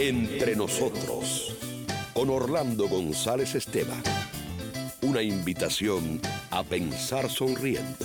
Entre nosotros, con Orlando González Esteban. Una invitación a pensar sonriendo.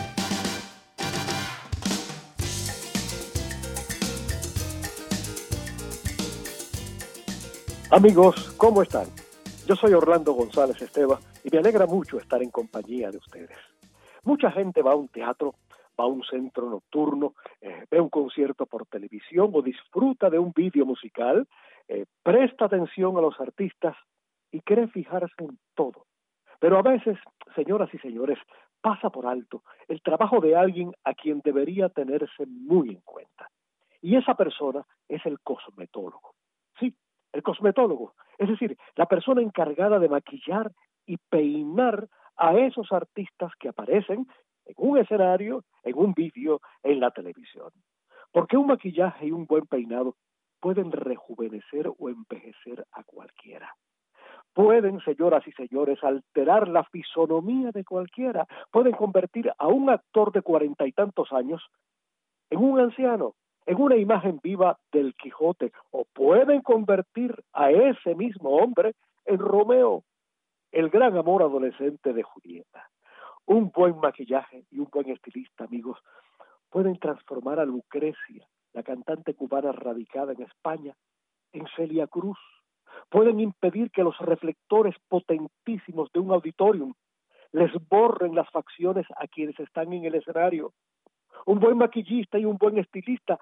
Amigos, ¿cómo están? Yo soy Orlando González Esteban y me alegra mucho estar en compañía de ustedes. Mucha gente va a un teatro, va a un centro nocturno, ve un concierto por televisión o disfruta de un vídeo musical, presta atención a los artistas y cree fijarse en todo. Pero a veces, señoras y señores, pasa por alto el trabajo de alguien a quien debería tenerse muy en cuenta. Y esa persona es el cosmetólogo. Sí, el cosmetólogo, es decir, la persona encargada de maquillar y peinar a esos artistas que aparecen en un escenario, en un vídeo, en la televisión. Porque un maquillaje y un buen peinado pueden rejuvenecer o envejecer a cualquiera. Pueden, señoras y señores, alterar la fisonomía de cualquiera. Pueden convertir a un actor de 40 y tantos años en un anciano, en una imagen viva del Quijote, o pueden convertir a ese mismo hombre en Romeo, el gran amor adolescente de Julieta. Un buen maquillaje y un buen estilista, amigos, pueden transformar a Lucrecia, la cantante cubana radicada en España, en Celia Cruz. Pueden impedir que los reflectores potentísimos de un auditorium les borren las facciones a quienes están en el escenario. Un buen maquillista y un buen estilista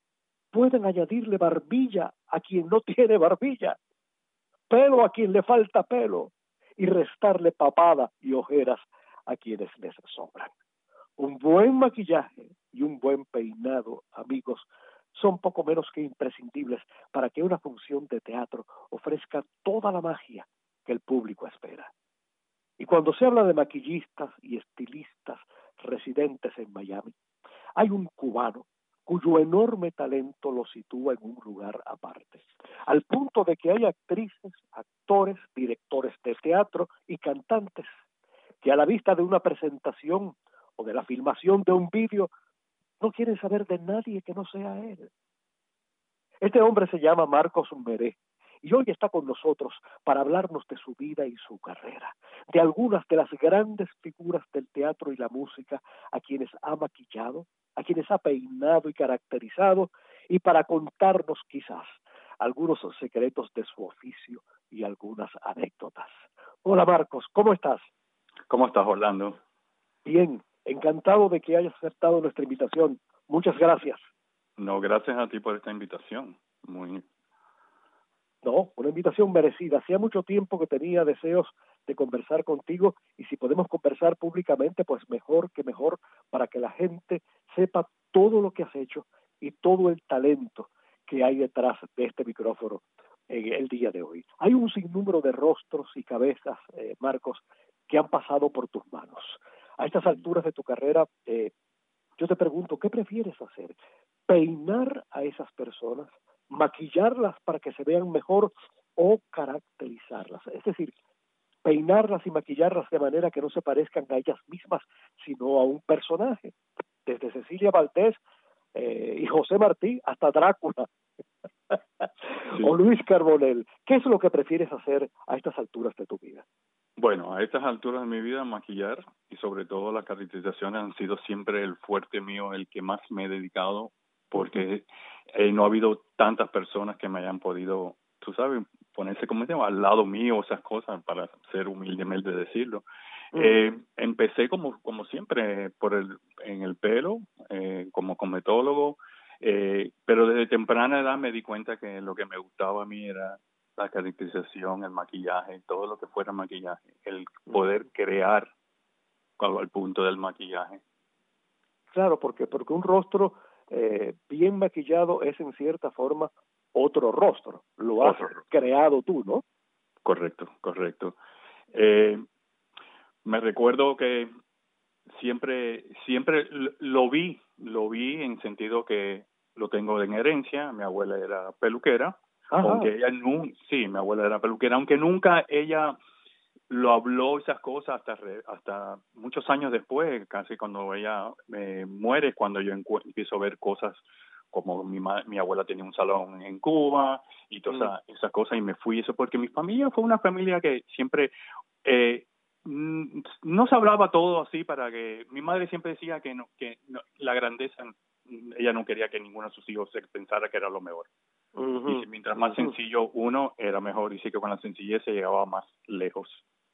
pueden añadirle barbilla a quien no tiene barbilla, pelo a quien le falta pelo y restarle papada y ojeras a quienes les sobran. Un buen maquillaje y un buen peinado, amigos, son poco menos que imprescindibles para que una función de teatro ofrezca toda la magia que el público espera. Y cuando se habla de maquillistas y estilistas residentes en Miami, hay un cubano cuyo enorme talento lo sitúa en un lugar aparte, al punto de que hay actrices, actores, directores de teatro y cantantes que a la vista de una presentación o de la filmación de un vídeo no quieren saber de nadie que no sea él. Este hombre se llama Marcos Meré y hoy está con nosotros para hablarnos de su vida y su carrera, de algunas de las grandes figuras del teatro y la música a quienes ha maquillado, a quienes ha peinado y caracterizado, y para contarnos quizás algunos secretos de su oficio y algunas anécdotas. Hola Marcos, ¿cómo estás? ¿Cómo estás, Orlando? Bien, encantado de que hayas aceptado nuestra invitación. Muchas gracias. No, gracias a ti por esta invitación. No, una invitación merecida. Hacía mucho tiempo que tenía deseos de conversar contigo y si podemos conversar públicamente, pues mejor que mejor para que la gente sepa todo lo que has hecho y todo el talento que hay detrás de este micrófono en el día de hoy. Hay un sinnúmero de rostros y cabezas, Marcos, que han pasado por tus manos. A estas alturas de tu carrera, yo te pregunto, ¿qué prefieres hacer? ¿Peinar a esas personas, maquillarlas para que se vean mejor o caracterizarlas? Es decir, peinarlas y maquillarlas de manera que no se parezcan a ellas mismas, sino a un personaje. Desde Cecilia Valdés y José Martí hasta Drácula. Sí. O Luis Carbonell. ¿Qué es lo que prefieres hacer a estas alturas de tu vida? Bueno, a estas alturas de mi vida, maquillar y sobre todo las caracterizaciones han sido siempre el fuerte mío, el que más me he dedicado, porque no ha habido tantas personas que me hayan podido, tú sabes, ponerse como al lado mío, esas cosas, para ser humildemente decirlo. Empecé como siempre en el pelo, como cosmetólogo, pero desde temprana edad me di cuenta que lo que me gustaba a mí era la caracterización, el maquillaje, todo lo que fuera maquillaje, el poder crear al punto del maquillaje. Claro, porque un rostro bien maquillado es en cierta forma otro rostro, lo has creado tú, ¿no? Correcto. Me recuerdo que siempre lo vi en sentido que lo tengo en herencia. Mi abuela era peluquera. Ajá. Aunque ella mi abuela era peluquera, aunque nunca ella lo habló esas cosas hasta muchos años después, casi cuando ella muere, cuando yo empiezo a ver cosas como mi abuela tenía un salón en Cuba y todas esas cosas, y me fui. Eso porque mi familia fue una familia que siempre no se hablaba todo así, para que mi madre siempre decía que la grandeza, ella no quería que ninguno de sus hijos se pensara que era lo mejor. Y mientras más sencillo uno, era mejor. Dice que con la sencillez se llegaba más lejos.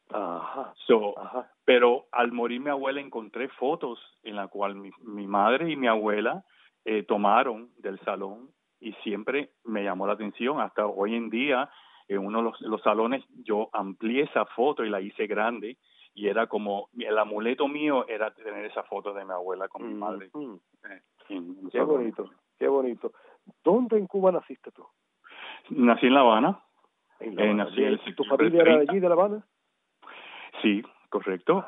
Pero al morir mi abuela encontré fotos en la cual mi madre y mi abuela tomaron del salón, y siempre me llamó la atención. Hasta hoy en día, en uno de los salones, yo amplié esa foto y la hice grande, y era como el amuleto mío era tener esa foto de mi abuela con mi madre. Qué bonito, qué bonito. ¿Dónde en Cuba naciste tú? Nací en La Habana. Nací ¿Tu familia era de allí, de La Habana? Sí, correcto.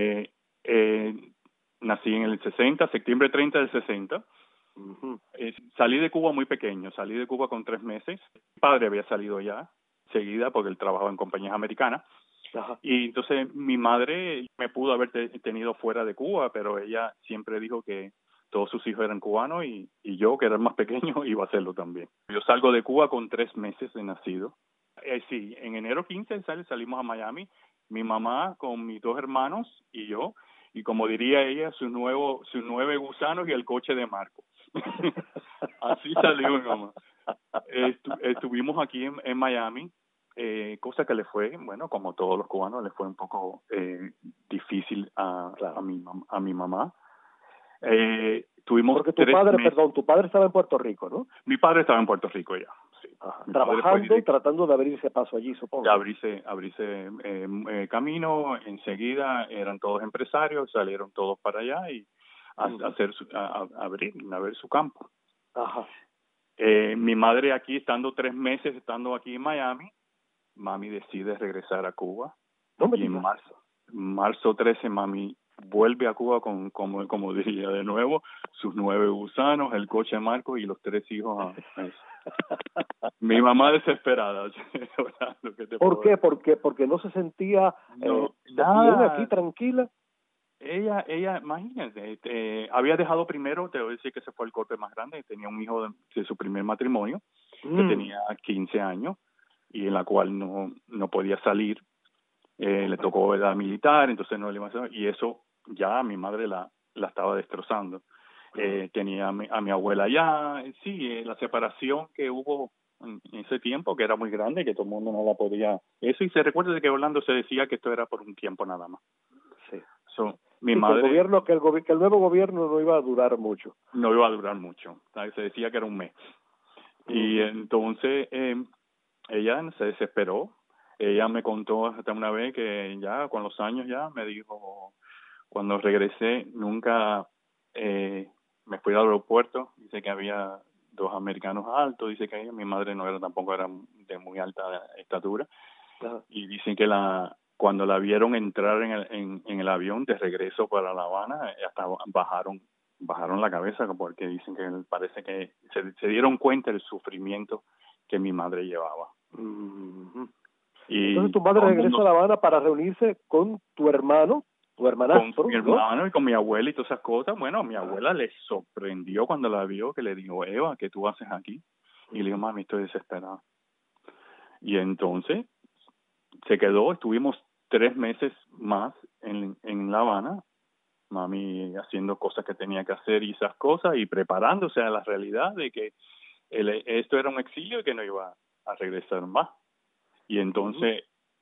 Nací en el 60, septiembre 30 del 60. Salí de Cuba muy pequeño, salí de Cuba con 3 meses. Mi padre había salido ya seguida porque él trabajaba en compañías americanas. Y entonces mi madre me pudo haber tenido fuera de Cuba, pero ella siempre dijo que todos sus hijos eran cubanos, y yo, que era el más pequeño, iba a hacerlo también. Yo salgo de Cuba con 3 meses de nacido. Sí, en enero 15 salimos a Miami, mi mamá con mis 2 hermanos y yo, y como diría ella, sus 9 gusanos y el coche de Marco. Así salió mi mamá. Estuvimos aquí en Miami, cosa que le fue, bueno, como todos los cubanos, le fue un poco difícil a mi mamá. Tuvimos porque tu padre estaba en Puerto Rico, ¿no? Mi padre estaba en Puerto Rico ya. Sí. Trabajando, tratando de abrirse paso allí, supongo. De abrirse camino. Enseguida eran todos empresarios, salieron todos para allá y a ver su campo. Mi madre aquí, estando 3 meses, estando aquí en Miami, mami decide regresar a Cuba. Y en marzo 13, mami vuelve a Cuba como diría de nuevo, sus 9 gusanos, el coche de Marco y los 3 hijos. Mi mamá desesperada. ¿Por qué? Porque no se sentía bien aquí, tranquila. Ella, imagínate, había dejado primero, te voy a decir que ese fue el golpe más grande. Tenía un hijo de su primer matrimonio, que tenía 15 años, y en la cual no podía salir. Le tocó edad militar, entonces no le iba a hacer, y eso ya a mi madre la estaba destrozando. Tenía a mi abuela allá. La separación que hubo en ese tiempo, que era muy grande, que todo el mundo no la podía. Eso, y se recuerda de que Orlando se decía que esto era por un tiempo nada más. Mi madre, que el nuevo gobierno no iba a durar mucho. No iba a durar mucho. Se decía que era un mes. Y entonces ella se desesperó. Ella me contó hasta una vez que ya con los años ya me dijo, cuando regresé nunca me fui al aeropuerto, dice que había 2 americanos altos, dice que mi madre tampoco era de muy alta estatura, y dicen que cuando la vieron entrar en el avión de regreso para La Habana, hasta bajaron la cabeza, porque dicen que parece que se dieron cuenta del sufrimiento que mi madre llevaba. Entonces tu madre regresa a La Habana para reunirse con tu hermano, tu hermanastro, con mi hermano y con mi abuela y todas esas cosas. Bueno, mi abuela le sorprendió cuando la vio, que le dijo, Eva, ¿qué tú haces aquí? Y le dijo, mami, estoy desesperada. Y entonces se quedó, estuvimos 3 meses más en La Habana, mami haciendo cosas que tenía que hacer y esas cosas, y preparándose a la realidad de que esto era un exilio y que no iba a regresar más. Y entonces,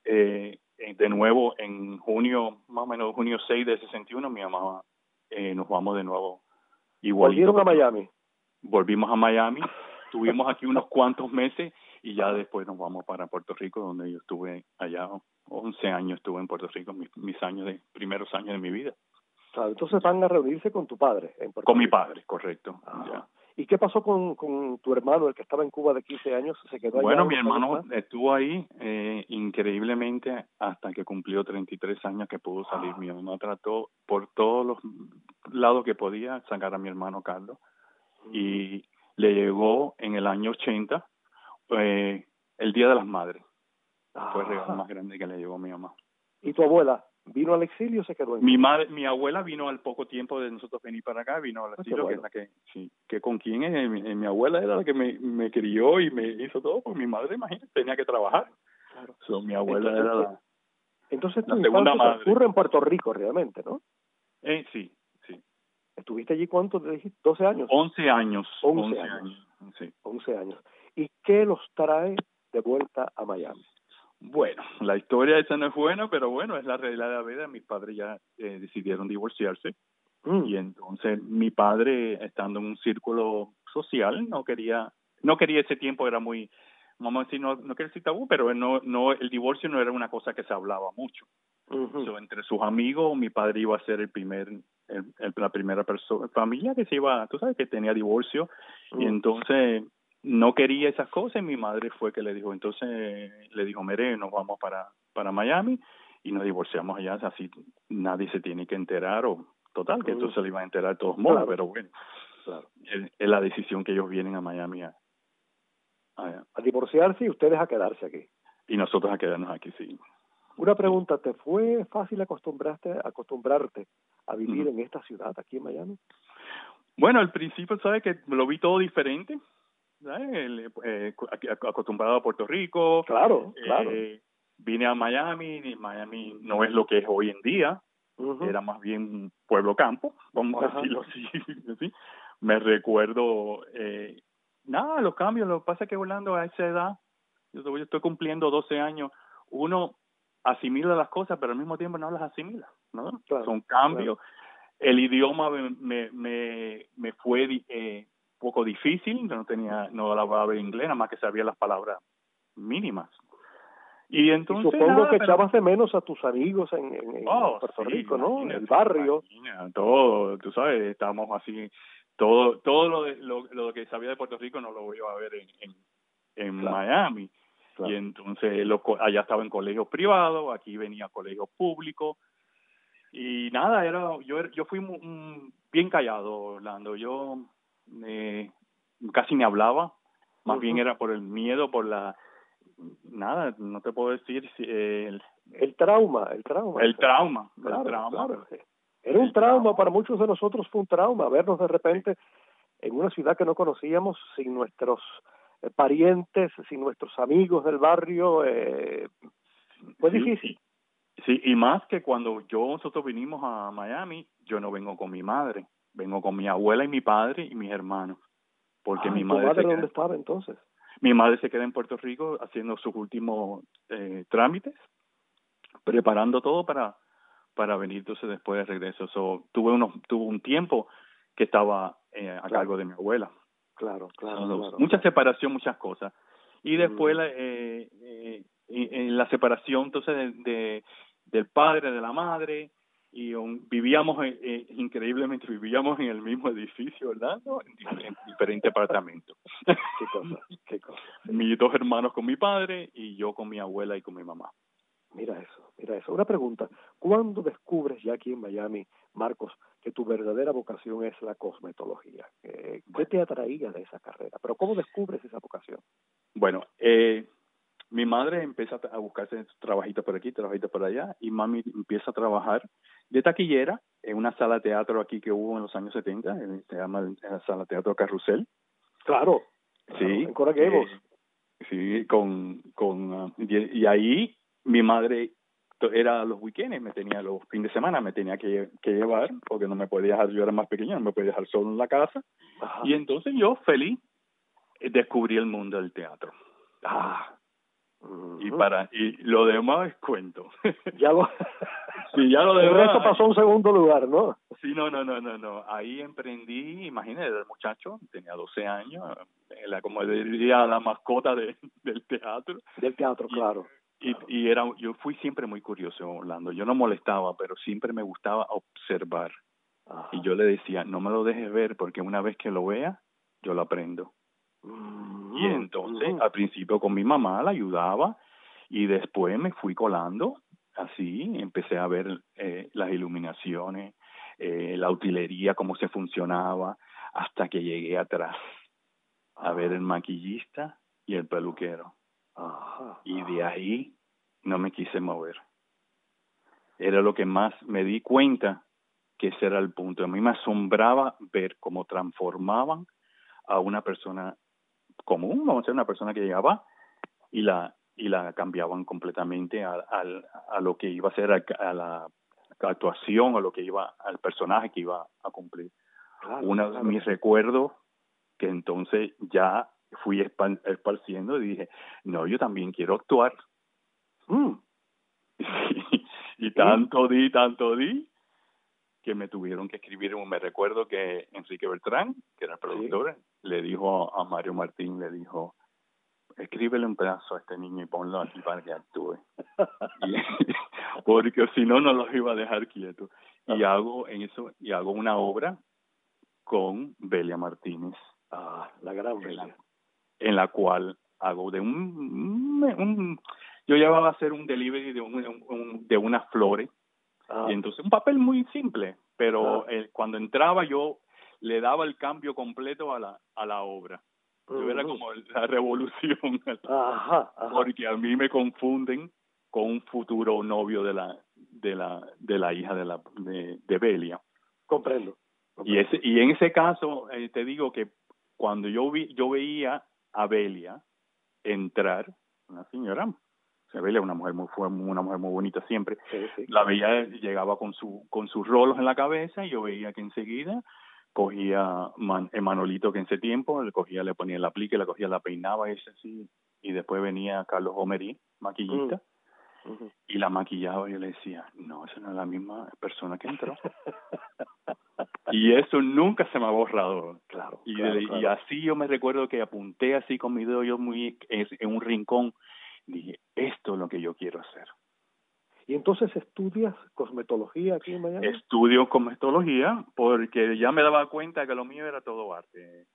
de nuevo, en junio, más o menos junio 6 de 61, mi mamá, nos vamos de nuevo. ¿Volvieron a Miami? Volvimos a Miami, estuvimos aquí unos cuantos meses y ya después nos vamos para Puerto Rico, donde yo estuve allá 11 años, estuve en Puerto Rico, mis primeros años de mi vida. Entonces van a reunirse con tu padre en Puerto Rico. Con mi padre, correcto. Ya. ¿Y qué pasó con tu hermano, el que estaba en Cuba de 15 años? ¿Se quedó allá? Bueno, mi hermano estuvo ahí increíblemente hasta que cumplió 33 años que pudo salir. Mi mamá trató por todos los lados que podía sacar a mi hermano Carlos. Y le llegó en el año 80 el Día de las Madres. Fue el regalo más grande que le llegó a mi mamá. ¿Y tu abuela? ¿Vino al exilio o se quedó en Mi abuela vino al poco tiempo de nosotros venir para acá, vino al exilio, bueno. que es la que con quién es, mi abuela era la que me crió y me hizo todo, pues mi madre, imagínate, tenía que trabajar. Claro. So, mi abuela era Entonces tu la segunda infancia madre. transcurre en Puerto Rico realmente, ¿no? Sí. ¿Estuviste allí cuánto te dijiste? ¿12 años? 11 años. 11 años. Sí. 11 años. ¿Y qué los trae de vuelta a Miami? Bueno, la historia esa no es buena, pero bueno, es la realidad de la vida. Mis padres ya decidieron divorciarse. Y entonces mi padre, estando en un círculo social, no quería ese tiempo, era muy, vamos a decir, no quiero decir tabú, pero el divorcio no era una cosa que se hablaba mucho. So, entre sus amigos, mi padre iba a ser la primera familia que se iba, tú sabes, que tenía divorcio, y entonces no quería esas cosas, y mi madre fue que le dijo, mire, nos vamos para Miami, y nos divorciamos allá, así nadie se tiene que enterar, o total, que entonces se le iba a enterar de todos modos, claro. Pero bueno, claro. Es la decisión que ellos vienen a Miami a divorciarse y ustedes a quedarse aquí. Y nosotros a quedarnos aquí, sí. Una pregunta, ¿te fue fácil acostumbrarte a vivir en esta ciudad, aquí en Miami? Bueno, al principio, ¿sabes? Que lo vi todo diferente, ¿sabes? Acostumbrado a Puerto Rico. Claro. Vine a Miami, y Miami no es lo que es hoy en día. Era más bien pueblo-campo, vamos a decirlo así. Me recuerdo, los cambios, lo que pasa es que Orlando a esa edad, yo estoy cumpliendo 12 años, uno asimila las cosas, pero al mismo tiempo no las asimila, ¿no? Claro, son cambios. Claro. El idioma me fue poco difícil, no hablaba inglés, nada más que sabía las palabras mínimas. Y entonces supongo que echabas de menos a tus amigos en Puerto Rico, ¿no? En el barrio. Todo, tú sabes, estábamos así, todo lo que sabía de Puerto Rico no lo iba a ver en claro. Miami. Claro. Y entonces allá estaba en colegios privados, aquí venía a colegios públicos. Y nada, yo fui bien callado, Orlando. Yo casi ni hablaba, más bien era por el miedo, nada, no te puedo decir si el trauma. Claro. Era un trauma, para muchos de nosotros fue un trauma, vernos de repente en una ciudad que no conocíamos, sin nuestros parientes, sin nuestros amigos del barrio, fue difícil. Sí, y más que cuando nosotros vinimos a Miami, yo no vengo con mi madre, vengo con mi abuela y mi padre y mis hermanos. Porque mi madre. ¿Tu madre dónde estaba entonces? Mi madre se queda en Puerto Rico haciendo sus últimos trámites, preparando todo para venir entonces después de regreso. Tuve un tiempo que estaba a cargo de mi abuela. Claro. Mucha separación, muchas cosas. Y después en la separación entonces del padre, de la madre, y increíblemente vivíamos en el mismo edificio, ¿verdad? ¿No? En diferentes apartamentos. Qué cosa. Mis 2 hermanos con mi padre y yo con mi abuela y con mi mamá. Mira eso. Una pregunta, ¿cuándo descubres ya aquí en Miami, Marcos, que tu verdadera vocación es la cosmetología? ¿Qué te atraía de esa carrera? Pero ¿cómo descubres esa vocación? Bueno, mi madre empieza a buscarse trabajitos por aquí, trabajitos por allá, y mami empieza a trabajar de taquillera en una sala de teatro aquí que hubo en los años 70, se llama la sala de teatro Carrusel. Claro. Sí. En Coral Gables. Sí, y ahí mi madre era los weekends, los fines de semana me tenía que llevar, porque no me podía dejar, yo era más pequeño, no me podía dejar solo en la casa. Ajá. Y entonces yo, feliz, descubrí el mundo del teatro. Y lo demás es cuento. Ya lo demás. El resto pasó a un segundo lugar, ¿no? Sí, no. Ahí emprendí, imagínate, el muchacho tenía 12 años, como diría, la mascota del teatro. Del teatro, claro. Y yo fui siempre muy curioso, Orlando. Yo no molestaba, pero siempre me gustaba observar. Ajá. Y yo le decía, no me lo dejes ver, porque una vez que lo vea, yo lo aprendo. Y entonces, al principio con mi mamá la ayudaba, y después me fui colando, así, empecé a ver las iluminaciones, la utilería, cómo se funcionaba, hasta que llegué atrás a ver el maquillista y el peluquero. Y de ahí no me quise mover. era lo que más me di cuenta que ese era el punto. A mí me asombraba ver cómo transformaban a una persona común, vamos a decir, una persona que llegaba y la cambiaban completamente a lo que iba a ser a la actuación, a lo que iba, al personaje que iba a cumplir. Claro, Uno de mis recuerdos que entonces ya fui esparciendo y dije, no, yo también quiero actuar. Y tanto di que me tuvieron que escribir. Me recuerdo que Enrique Bertrán, que era el productor, le dijo a Mario Martín, le dijo, escríbele un pedazo a este niño y ponlo aquí para que actúe. Porque si no, no los iba a dejar quietos. Y hago una obra con Belia Martínez. La gran Belia. En la cual hago de yo llevaba a hacer un delivery de unas flores. Y entonces un papel muy simple, pero cuando entraba yo le daba el cambio completo a la obra. Yo era como la revolución, porque a mí me confunden con un futuro novio de la hija de Belia. Comprendo. Y en ese caso te digo que cuando yo veía a Belia entrar, una señora, Belia, una mujer muy bonita siempre, la veía, llegaba con sus rolos en la cabeza, y yo veía que enseguida cogía Manolito, que en ese tiempo le ponía el aplique, la cogía, la peinaba, así, y después venía Carlos Omerí, maquillista, y la maquillaba, y yo le decía, no, esa no es la misma persona que entró. Y eso nunca se me ha borrado. Claro. Y así yo me recuerdo que apunté así con mi dedo yo muy en un rincón, dije, esto es lo que yo quiero hacer. ¿Y entonces estudias cosmetología aquí en Miami? Estudio cosmetología porque ya me daba cuenta que lo mío era todo arte.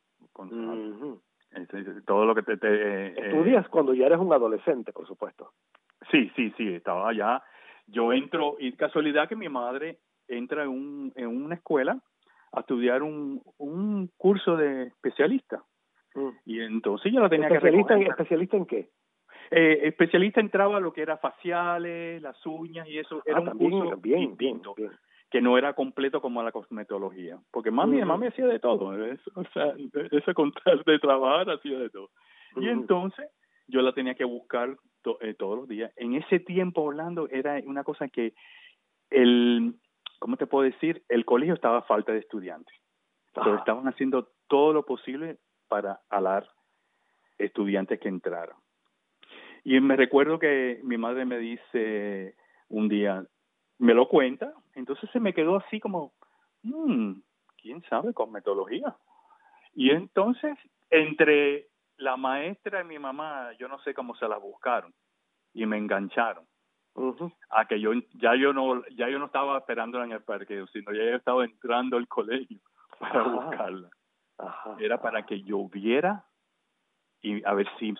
Todo lo que ¿Estudias cuando ya eres un adolescente, por supuesto? Sí, estaba allá. Yo entro, y casualidad que mi madre entra en una escuela a estudiar un curso de especialista. Y entonces yo la tenía que recoger. ¿Especialista en qué? Especialista entraba lo que era faciales, las uñas y eso. Era un curso distinto, que no era completo como la cosmetología. Porque mami hacía de todo. Ese contar de trabajar hacía de todo. Y entonces yo la tenía que buscar todos los días. En ese tiempo, Orlando, era una cosa que ¿cómo te puedo decir? El colegio estaba a falta de estudiantes. Pero estaban haciendo todo lo posible para alar estudiantes que entraran. Y me recuerdo que mi madre me dice un día, me lo cuenta, entonces se me quedó así como, ¿quién sabe? Cosmetología. Y entonces, entre la maestra y mi mamá, yo no sé cómo se la buscaron y me engancharon. A que yo no estaba esperándola en el parqueo, sino ya yo estaba entrando al colegio para buscarla. Era para que yo viera y a ver si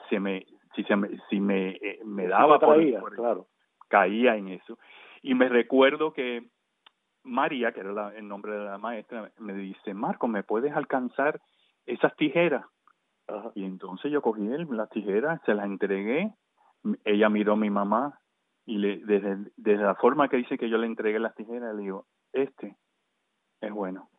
me daba claro. Caía en eso. Y me recuerdo que María, que era el nombre de la maestra, me dice, Marco, ¿me puedes alcanzar esas tijeras? Y entonces yo cogí las tijeras, se las entregué, ella miró a mi mamá y desde la forma que dice que yo le entregué las tijeras, le digo, este es bueno.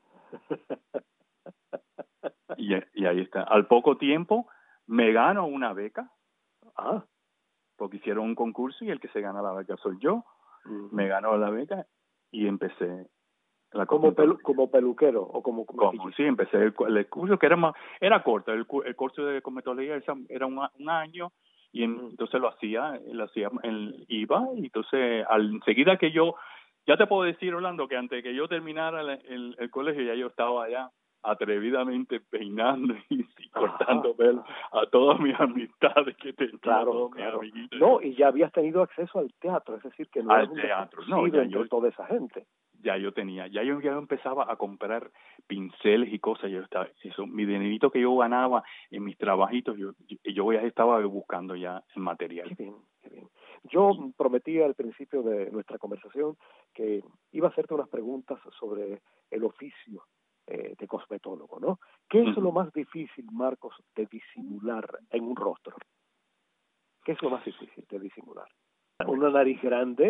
y ahí está. Al poco tiempo me gano una beca, porque hicieron un concurso y el que se gana la beca soy yo. Me ganó la beca y empecé como peluquero o como sí, empecé el curso que era corto. El curso de cosmetología era un año, y entonces lo hacía iba, y entonces enseguida que yo, ya te puedo decir, Orlando, que antes que yo terminara el colegio, ya yo estaba allá atrevidamente peinando y cortando pelo a todas mis amistades que tenía. Claro. No, y ya habías tenido acceso al teatro, es decir, que no al teatro, entre toda esa gente. Ya yo empezaba a comprar pinceles y cosas. Mi dinerito que yo ganaba en mis trabajitos, yo ya estaba buscando ya el material. Qué bien. Yo prometí al principio de nuestra conversación que iba a hacerte unas preguntas sobre el oficio de cosmetólogo, ¿no? ¿Qué es lo más difícil, Marcos, de disimular en un rostro? ¿Qué es lo más difícil de disimular? ¿Una nariz grande?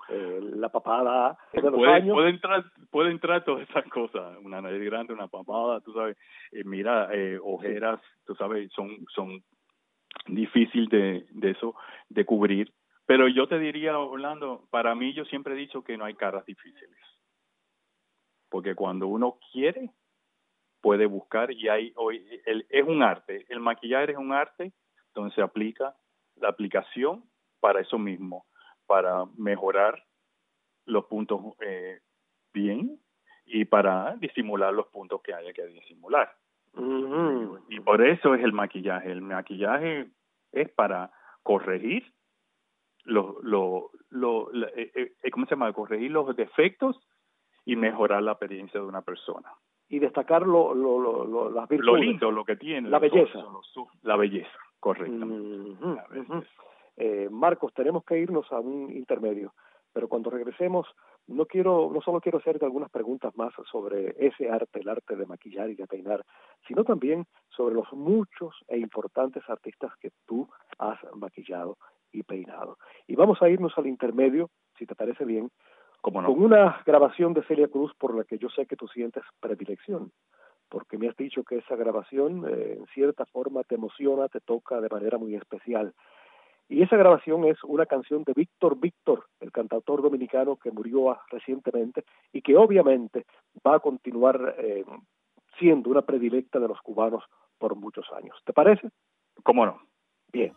la papada de los años. Puede entrar todas esas cosas, una nariz grande, una papada, tú sabes, mira, ojeras, tú sabes, son difícil de eso, de cubrir. Pero yo te diría, Orlando, para mí yo siempre he dicho que no hay caras difíciles. Porque cuando uno quiere, puede buscar y es un arte. El maquillaje es un arte donde se aplica la aplicación para eso mismo, para mejorar los puntos bien y para disimular los puntos que haya que disimular. Uh-huh. Y por eso es el maquillaje. El maquillaje es para corregir ¿cómo se llama? Corregir los defectos y mejorar la experiencia de una persona. Y destacar las virtudes. Lo lindo, lo que tiene. La belleza. La belleza, correctamente. Uh-huh. La belleza. Marcos, tenemos que irnos a un intermedio, pero cuando regresemos no solo quiero hacerte algunas preguntas más sobre ese arte, el arte de maquillar y de peinar, sino también sobre los muchos e importantes artistas que tú has maquillado y peinado. Y vamos a irnos al intermedio, si te parece bien, ¿Cómo no? con una grabación de Celia Cruz por la que yo sé que tú sientes predilección, porque me has dicho que esa grabación en cierta forma te emociona, te toca de manera muy especial. Y esa grabación es una canción de Víctor Víctor, el cantautor dominicano que murió recientemente y que obviamente va a continuar siendo una predilecta de los cubanos por muchos años. ¿Te parece? ¿Cómo no? Bien.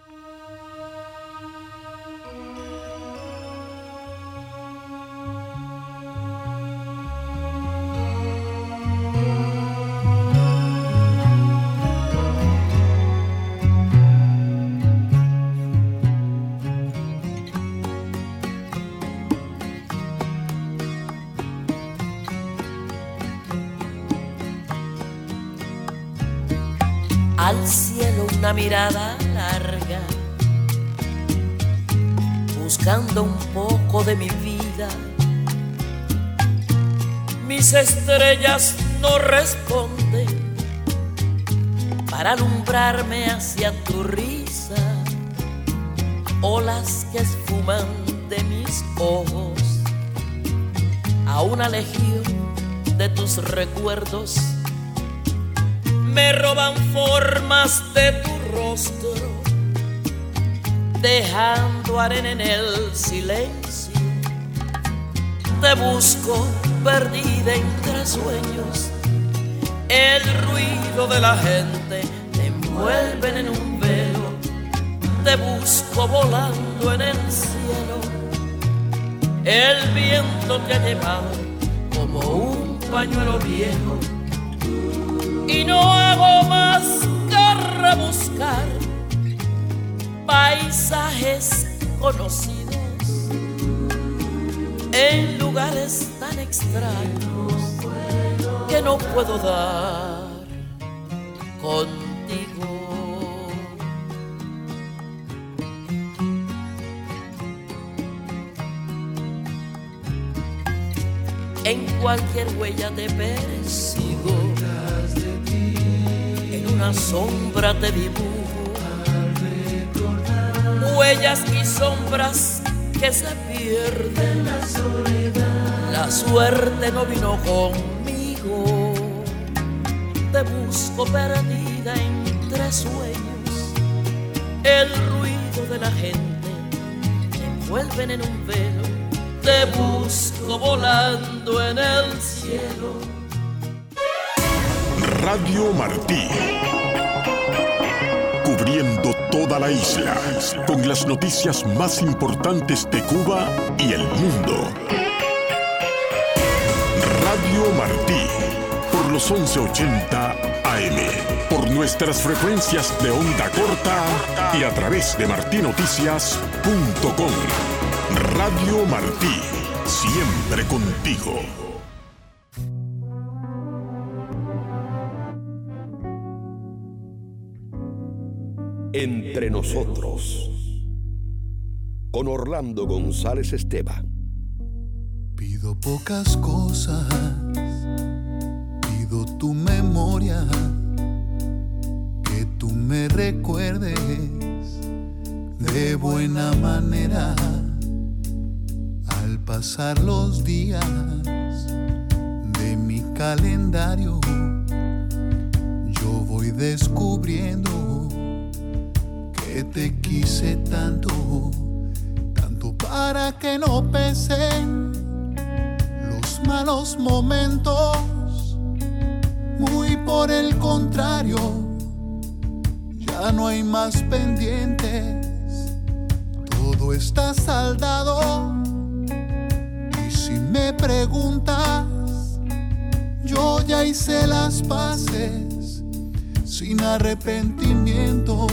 Al cielo una mirada larga, buscando un poco de mi vida. Mis estrellas no responden para alumbrarme hacia tu risa. Olas que esfuman de mis ojos a una legión de tus recuerdos me roban formas de tu rostro, dejando arena en el silencio. Te busco perdida entre sueños, el ruido de la gente te envuelven en un velo. Te busco volando en el cielo, el viento te ha llevado como un pañuelo viejo. Y no hago más que rebuscar paisajes conocidos en lugares tan extraños que no puedo dar contigo. En cualquier huella te persigo, una sombra te dibujo, huellas y sombras que se pierden. La suerte no vino conmigo, te busco perdida entre sueños, el ruido de la gente te envuelven en un velo. Te busco volando en el cielo. Radio Martí, cubriendo toda la isla con las noticias más importantes de Cuba y el mundo. Radio Martí, por los 1180 AM, por nuestras frecuencias de onda corta y a través de martinoticias.com. Radio Martí, siempre contigo. Entre nosotros, con Orlando González Esteva. Pido pocas cosas, pido tu memoria, que tú me recuerdes de buena manera, pasar los días de mi calendario, yo voy descubriendo que te quise tanto, tanto para que no pesen los malos momentos. Muy por el contrario, ya no hay más pendientes, todo está saldado. Y si me preguntas, yo ya hice las paces sin arrepentimientos.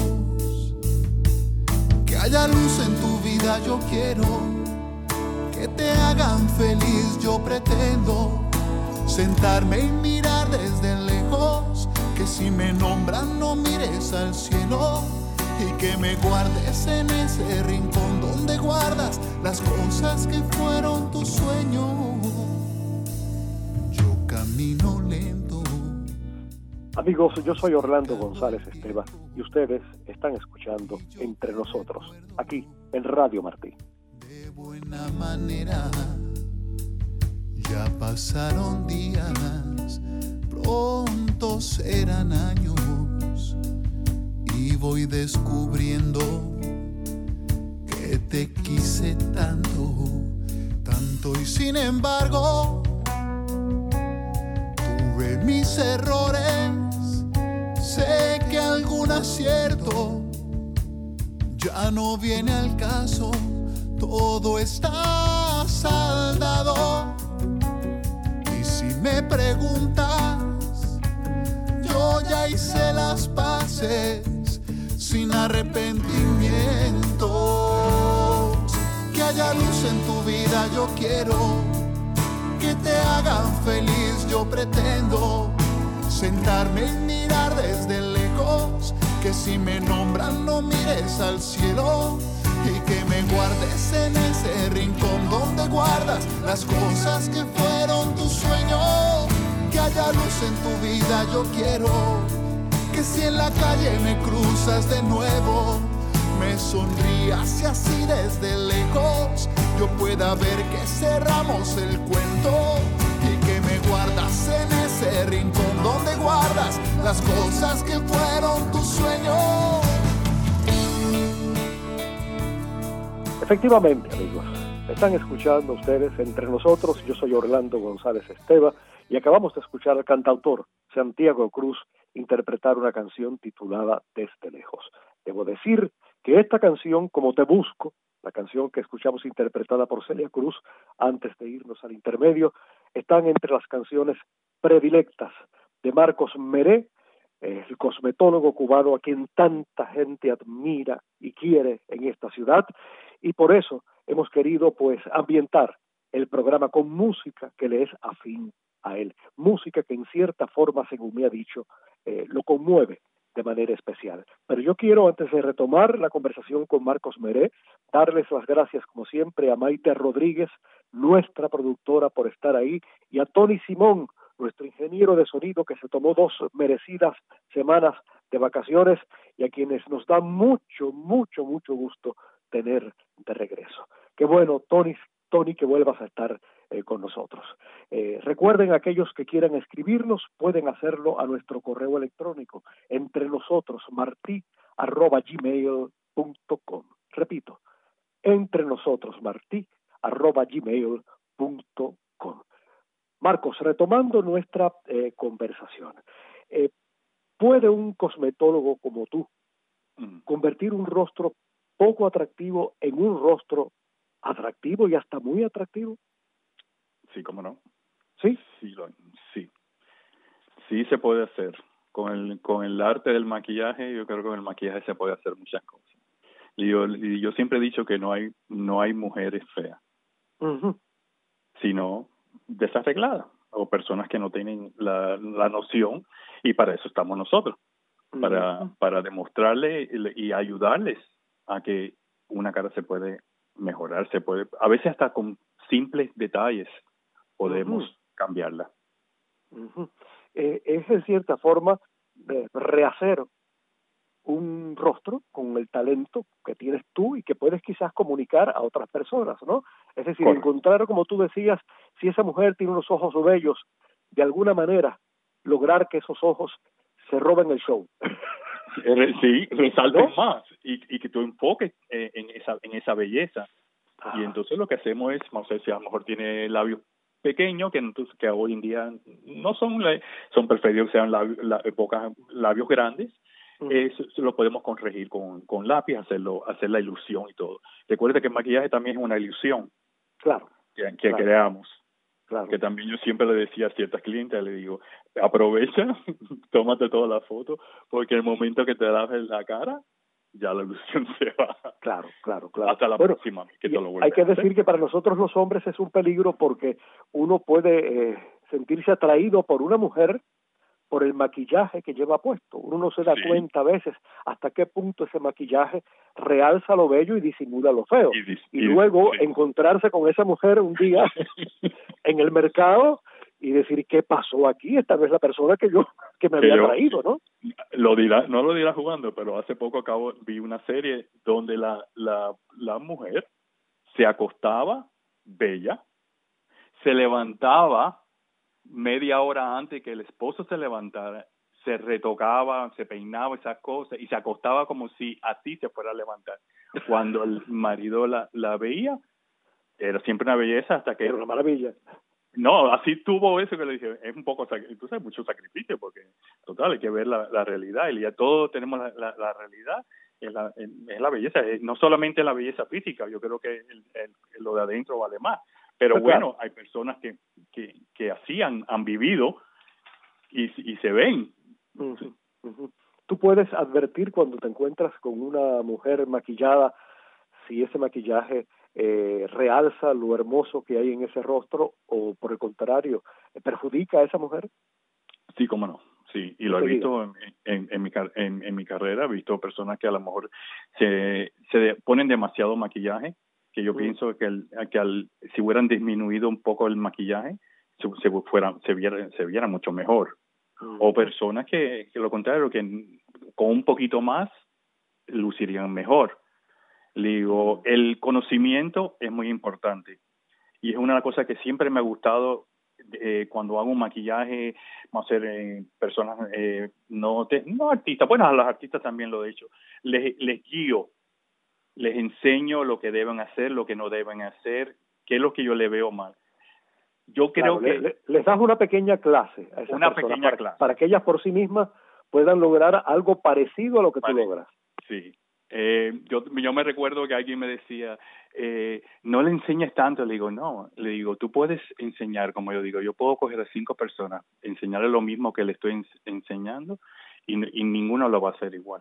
Que haya luz en tu vida, yo quiero que te hagan feliz, yo pretendo sentarme y mirar desde lejos, que si me nombran no mires al cielo, y que me guardes en ese rincón donde guardas las cosas que fueron tus sueños. Yo camino lento. Amigos, yo soy Orlando González Esteva y ustedes están escuchando Entre Nosotros, aquí en Radio Martí. De buena manera, ya pasaron días, pronto serán años, y voy descubriendo que te quise tanto, tanto, y sin embargo tuve mis errores. Sé que algún acierto ya no viene al caso, todo está saldado. Y si me preguntas, yo ya hice las paces sin arrepentimientos. Que haya luz en tu vida, yo quiero que te hagan feliz, yo pretendo sentarme y mirar desde lejos, que si me nombran no mires al cielo, y que me guardes en ese rincón donde guardas las cosas que fueron tus sueños. Que haya luz en tu vida, yo quiero que si en la calle me cruzas de nuevo, me sonrías y así desde lejos yo pueda ver que cerramos el cuento, y que me guardas en ese rincón donde guardas las cosas que fueron tus sueños. Efectivamente, amigos, están escuchando ustedes Entre Nosotros. Yo soy Orlando González Esteva y acabamos de escuchar al cantautor Santiago Cruz interpretar una canción titulada Desde Lejos. Debo decir que esta canción, como Te Busco, la canción que escuchamos interpretada por Celia Cruz antes de irnos al intermedio, están entre las canciones predilectas de Marcos Meré, el cosmetólogo cubano a quien tanta gente admira y quiere en esta ciudad, y por eso hemos querido pues ambientar el programa con música que le es afín a él, música que en cierta forma, según me ha dicho, lo conmueve de manera especial. Pero yo quiero, antes de retomar la conversación con Marcos Meré, darles las gracias como siempre a Maite Rodríguez, nuestra productora, por estar ahí, y a Tony Simón, nuestro ingeniero de sonido, que se tomó 2 merecidas semanas de vacaciones y a quienes nos da mucho gusto tener de regreso. Qué bueno, Tony, que vuelvas a estar con nosotros. Recuerden, aquellos que quieran escribirnos, pueden hacerlo a nuestro correo electrónico, entrenosotros@gmail.com. Repito, entrenosotros@gmail.com. Marcos, retomando nuestra conversación, ¿puede un cosmetólogo como tú convertir un rostro poco atractivo en un rostro atractivo y hasta muy atractivo? Sí, cómo no. ¿Sí? Sí se puede hacer. Con el arte del maquillaje, yo creo que con el maquillaje se puede hacer muchas cosas. Y yo siempre he dicho que no hay mujeres feas, sino desarregladas o personas que no tienen la noción, y para eso estamos nosotros, para demostrarle y ayudarles a que una cara se puede mejorar, a veces hasta con simples detalles podemos cambiarla. Es en cierta forma rehacer un rostro con el talento que tienes tú y que puedes quizás comunicar a otras personas, ¿no? Es decir, Correcto. encontrar, como tú decías, si esa mujer tiene unos ojos bellos, de alguna manera lograr que esos ojos se roben el show. Sí, resalten ¿No? más y que tú enfoques en esa belleza. Ajá. Y entonces lo que hacemos es, no sé si a lo mejor tiene labios pequeños, que hoy en día no son son preferidos que sean labios grandes. Eso lo podemos corregir con lápiz, hacer la ilusión y todo. Recuerda que el maquillaje también es una ilusión Claro. que Claro. creamos. Claro. Que también yo siempre le decía a ciertas clientes, le digo, aprovecha, tómate toda la foto, porque el momento que te laves la cara, ya la ilusión se va. Claro. Hasta la próxima, que te lo vuelves hay que a hacer. decir que para nosotros los hombres es un peligro porque uno puede sentirse atraído por una mujer por el maquillaje que lleva puesto. Uno no se da Sí. cuenta a veces hasta qué punto ese maquillaje realza lo bello y disimula lo feo. Y luego sí. encontrarse con esa mujer un día en el mercado y decir, ¿qué pasó aquí? Esta no es la persona que me había traído, ¿no? No lo dirá jugando, pero hace poco vi una serie donde la mujer se acostaba bella, se levantaba media hora antes que el esposo se levantara, se retocaba, se peinaba, esas cosas, y se acostaba como si así se fuera a levantar. Cuando el marido la veía, era siempre una belleza hasta que... Era una maravilla. No, así tuvo eso que le dije, es un poco, tú sabes, mucho sacrificio, porque total, hay que ver la realidad, y ya todos tenemos la realidad, es la belleza, no solamente la belleza física, yo creo que lo de adentro vale más, pero Pues bueno, claro. hay personas que así han vivido y se ven. Tú puedes advertir cuando te encuentras con una mujer maquillada si ese maquillaje realza lo hermoso que hay en ese rostro o por el contrario perjudica a esa mujer. Sí, cómo no. Sí, y lo he visto en mi carrera, he visto personas que a lo mejor se ponen demasiado maquillaje, que yo pienso que si hubieran disminuido un poco el maquillaje, se viera mucho mejor. O personas que lo contrario, que con un poquito más lucirían mejor. Le digo, el conocimiento es muy importante y es una cosa que siempre me ha gustado cuando hago un maquillaje, vamos a hacer personas no artistas, bueno, a los artistas también lo he hecho, les guío, les enseño lo que deben hacer, lo que no deben hacer, qué es lo que yo le veo mal. Yo creo que les das una pequeña clase a esas personas para que ellas por sí mismas puedan lograr algo parecido a lo que tú logras. Sí. Yo me recuerdo que alguien me decía, no le enseñes tanto. Le digo, no, le digo, tú puedes enseñar, como yo digo, yo puedo coger a 5 personas, enseñarle lo mismo que le estoy enseñando y ninguno lo va a hacer igual.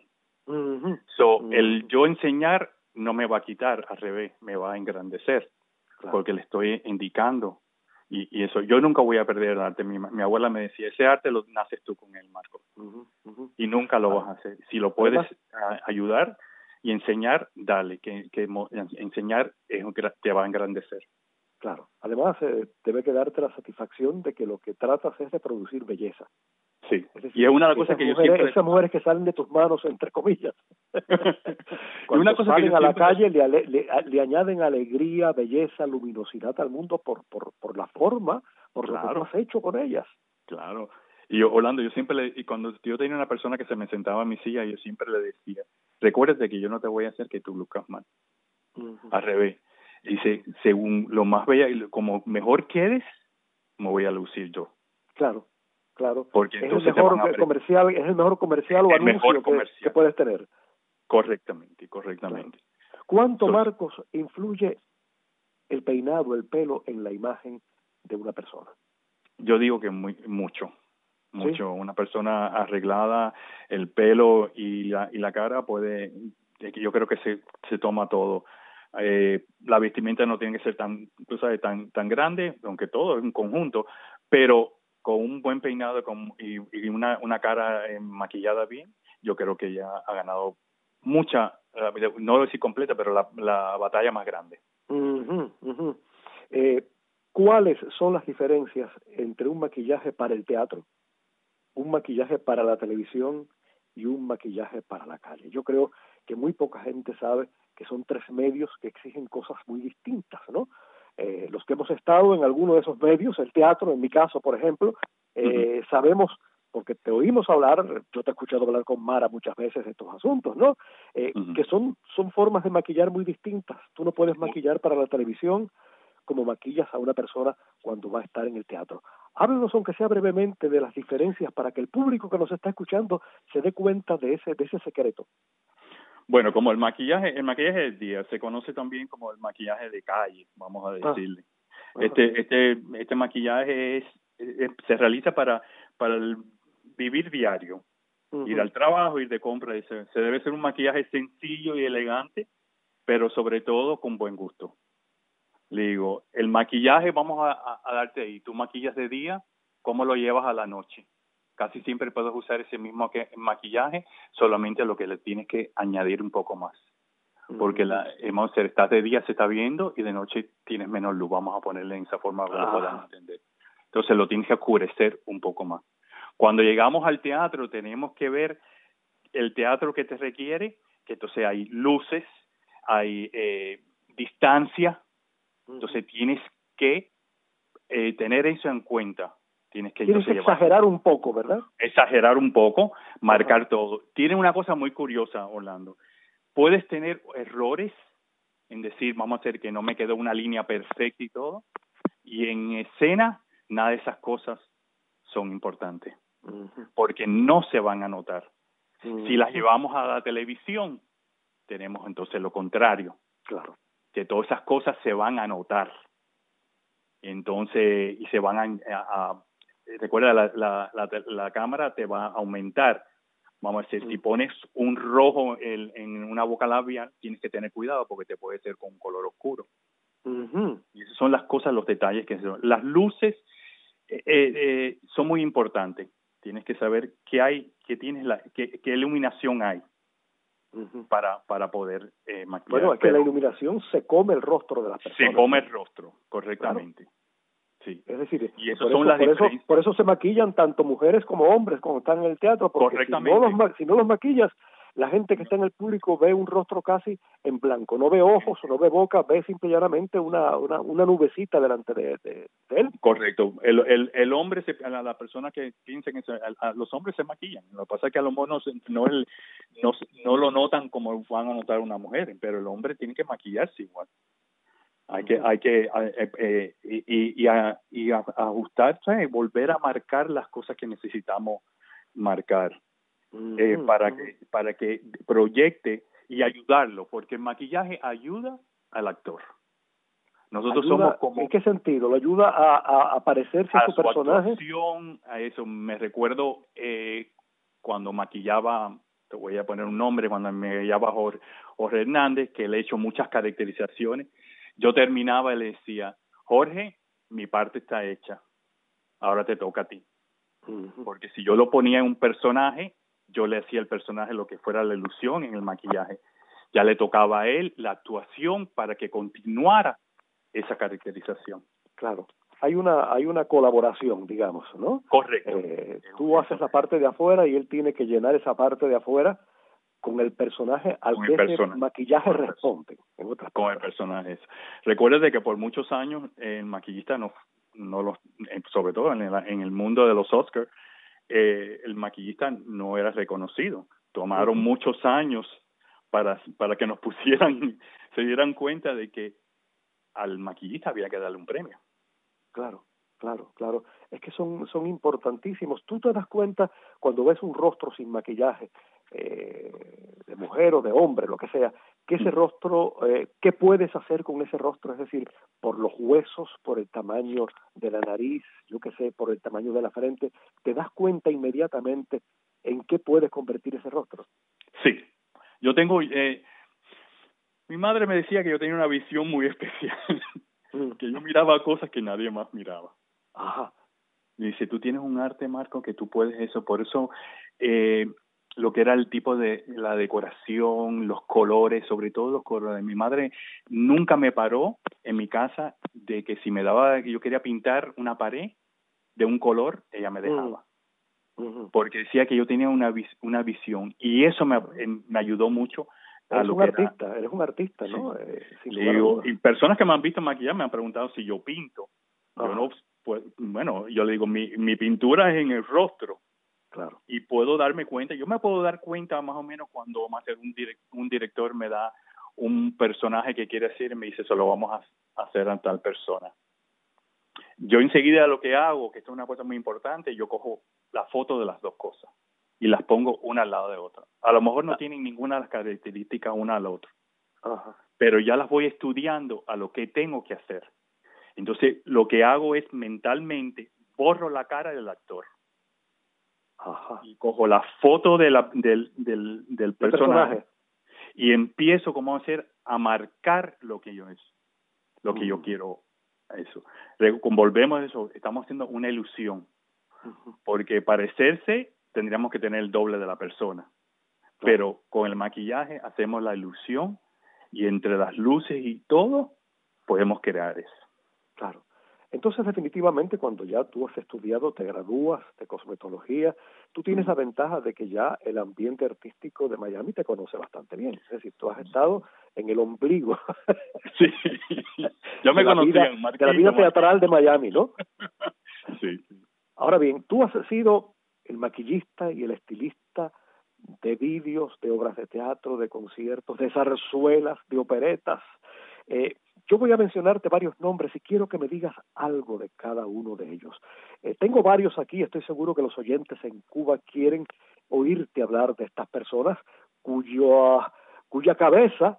El yo enseñar no me va a quitar, al revés, me va a engrandecer, porque le estoy indicando. Y eso, yo nunca voy a perder el arte. Mi abuela me decía, ese arte lo naces tú con él, Marco. Y nunca lo vas a hacer. Si lo puedes ayudar y enseñar, dale, que enseñar te va a engrandecer. Claro. Además, debe quedarte la satisfacción de que lo que tratas es de producir belleza. Sí, es decir, y es una cosa que yo siempre... Esas mujeres que salen de tus manos, entre comillas, cuando una cosa salen que a la calle le añaden alegría, belleza, luminosidad al mundo por la forma, por lo que tú has hecho con ellas. Claro. Y yo, Orlando, cuando yo tenía una persona que se me sentaba en mi silla, yo siempre le decía, recuérdate que yo no te voy a hacer que tú luzcas mal. Al revés. Dice, según lo más bella y como mejor quieres, me voy a lucir yo. Claro. Porque es entonces el mejor comercial, es el mejor comercial o anuncio que puedes tener. Correctamente. Claro. ¿Cuánto, Marcos, influye el peinado, el pelo en la imagen de una persona? Yo digo que mucho. ¿Sí? Una persona arreglada, el pelo y la cara yo creo que se toma todo. La vestimenta no tiene que ser tan grande, aunque todo es un conjunto, pero con un buen peinado y una cara maquillada bien, yo creo que ya ha ganado mucha, no voy a decir completa, pero la batalla más grande. ¿Cuáles son las diferencias entre un maquillaje para el teatro, un maquillaje para la televisión y un maquillaje para la calle. Yo creo que muy poca gente sabe que son 3 medios que exigen cosas muy distintas, ¿no? Los que hemos estado en alguno de esos medios, el teatro, en mi caso, por ejemplo, sabemos, porque te oímos hablar, yo te he escuchado hablar con Mara muchas veces de estos asuntos, ¿no? Que son formas de maquillar muy distintas. Tú no puedes maquillar para la televisión como maquillas a una persona cuando va a estar en el teatro. Háblanos, aunque sea brevemente, de las diferencias para que el público que nos está escuchando se dé cuenta de ese secreto. Bueno, como el maquillaje del día se conoce también como el maquillaje de calle, vamos a decirle. Este maquillaje se realiza para el vivir diario, ir al trabajo, ir de compra. Se debe ser un maquillaje sencillo y elegante, pero sobre todo con buen gusto. Le digo, el maquillaje vamos a darte ahí. Tú maquillas de día, ¿cómo lo llevas a la noche? Casi siempre puedes usar ese mismo maquillaje, solamente lo que le tienes que añadir un poco más. Porque estás de día se está viendo y de noche tienes menos luz. Vamos a ponerle en esa forma para que lo puedan entender. Entonces lo tienes que oscurecer un poco más. Cuando llegamos al teatro tenemos que ver el teatro que te requiere, que entonces hay luces, hay distancia. Entonces tienes que tener eso en cuenta. Tienes que exagerar un poco, ¿verdad? Exagerar un poco, marcar todo. Tiene una cosa muy curiosa, Orlando. Puedes tener errores en decir, vamos a hacer que no me quedó una línea perfecta y todo. Y en escena, nada de esas cosas son importantes. Porque no se van a notar. Si las llevamos a la televisión, tenemos entonces lo contrario. Claro. Que todas esas cosas se van a notar. Entonces, y se van a recuerda, la cámara te va a aumentar. Vamos a decir, si pones un rojo en una boca labial, tienes que tener cuidado porque te puede ser con un color oscuro. Y esas son las cosas, los detalles que son. Las luces son muy importantes. Tienes que saber qué hay, qué iluminación hay para poder maquillar. Bueno, es que la iluminación se come el rostro de las personas. Se come el rostro, correctamente. Claro. Sí. Es decir, y por eso se maquillan tanto mujeres como hombres cuando están en el teatro, porque si no los maquillas, la gente que está en el público ve un rostro casi en blanco, no ve ojos, no ve boca, ve simple y llanamente una nubecita delante de él. Correcto. El hombre, la persona que piensa en eso, los hombres se maquillan. Lo que pasa es que a lo mejor no lo notan como van a notar una mujer, pero el hombre tiene que maquillarse igual. Hay que ajustar, ¿sabes? Volver a marcar las cosas que necesitamos marcar para que proyecte y ayudarlo, porque el maquillaje ayuda al actor. Nosotros somos como... ¿En qué sentido? ¿Lo ayuda a parecerse a su personaje? Actuación, a eso. Me recuerdo cuando maquillaba, te voy a poner un nombre, cuando me maquillaba Jorge Hernández, que le he hecho muchas caracterizaciones. Yo terminaba y le decía, Jorge, mi parte está hecha, ahora te toca a ti. Porque si yo lo ponía en un personaje, yo le hacía al personaje lo que fuera la ilusión en el maquillaje. Ya le tocaba a él la actuación para que continuara esa caracterización. Claro. Hay una colaboración, digamos, ¿no? Correcto. Tú haces la parte de afuera y él tiene que llenar esa parte de afuera con el personaje al que ese maquillaje responde. Con el personaje. Recuerda que por muchos años el maquillista sobre todo en el mundo de los Oscars, el maquillista no era reconocido. Tomaron muchos años para que nos se dieran cuenta de que al maquillista había que darle un premio. Claro. Es que son importantísimos. Tú te das cuenta cuando ves un rostro sin maquillaje, de mujer o de hombre, lo que sea, que ese rostro, ¿qué puedes hacer con ese rostro? Es decir, por los huesos, por el tamaño de la nariz, yo qué sé, por el tamaño de la frente, te das cuenta inmediatamente en qué puedes convertir ese rostro. Sí, yo tengo... mi madre me decía que yo tenía una visión muy especial, que yo miraba cosas que nadie más miraba. Ajá. Y dice, tú tienes un arte, Marco, que tú puedes eso. Por eso... lo que era el tipo de la decoración, los colores, sobre todo los colores. Mi madre nunca me paró en mi casa de que si yo quería pintar una pared de un color, ella me dejaba. porque decía que yo tenía una visión, y eso me ayudó mucho. Eres un artista, ¿no? Sí. Y personas que me han visto maquillar me han preguntado si yo pinto. Yo no, pues, bueno, yo le digo, mi pintura es en el rostro. Claro. Y puedo darme cuenta, yo me puedo dar cuenta más o menos cuando un director me da un personaje que quiere hacer y me dice, eso lo vamos a hacer a tal persona. Yo enseguida lo que hago, que esto es una cosa muy importante, yo cojo la foto de las dos cosas y las pongo una al lado de otra. A lo mejor no tienen ninguna de las características una al otro, pero ya las voy estudiando a lo que tengo que hacer. Entonces, lo que hago es mentalmente borro la cara del actor. Y cojo la foto de del personaje y empiezo como a marcar lo que yo quiero. Eso. Volvemos a eso, estamos haciendo una ilusión. Porque parecerse tendríamos que tener el doble de la persona. Pero con el maquillaje hacemos la ilusión y entre las luces y todo podemos crear eso. Claro. Entonces, definitivamente, cuando ya tú has estudiado, te gradúas de cosmetología, tú tienes la ventaja de que ya el ambiente artístico de Miami te conoce bastante bien. Es decir, tú has estado en el ombligo. Sí, yo me conocía en de la vida teatral de Miami, ¿no? Sí. Ahora bien, tú has sido el maquillista y el estilista de vídeos, de obras de teatro, de conciertos, de zarzuelas, de operetas. Yo voy a mencionarte varios nombres y quiero que me digas algo de cada uno de ellos. Tengo varios aquí, estoy seguro que los oyentes en Cuba quieren oírte hablar de estas personas cuya cabeza